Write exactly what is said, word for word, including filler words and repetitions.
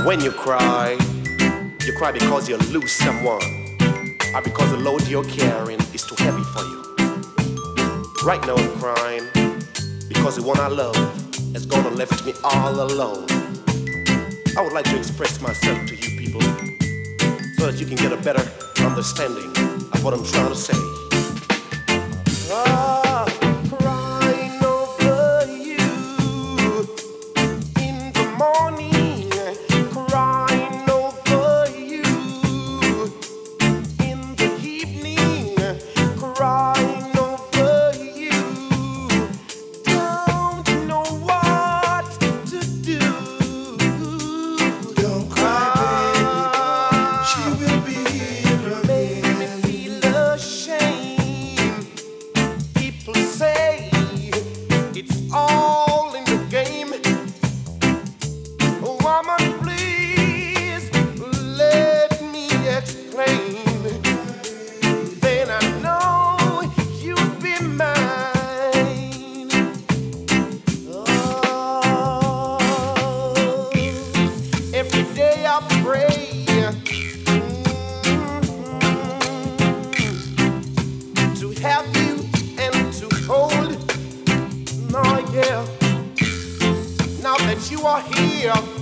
When you cry, you cry because you lose someone, or because the load you're carrying is too heavy for you. Right now I'm crying because the one I love has gone and left me all alone. I would like to express myself to you people so that you can get a better understanding of what I'm trying to say. Ah, crying over you in the morning, crying over you in the evening, crying over you. Don't know what to do. Don't cry, baby. She will be here again. Make me feel ashamed. People say it's all in the game. Oh, woman, please let me explain. Then I know you'll be mine. Oh, every day I pray. mm, To have you and to hold, no, yeah. Now that you are here,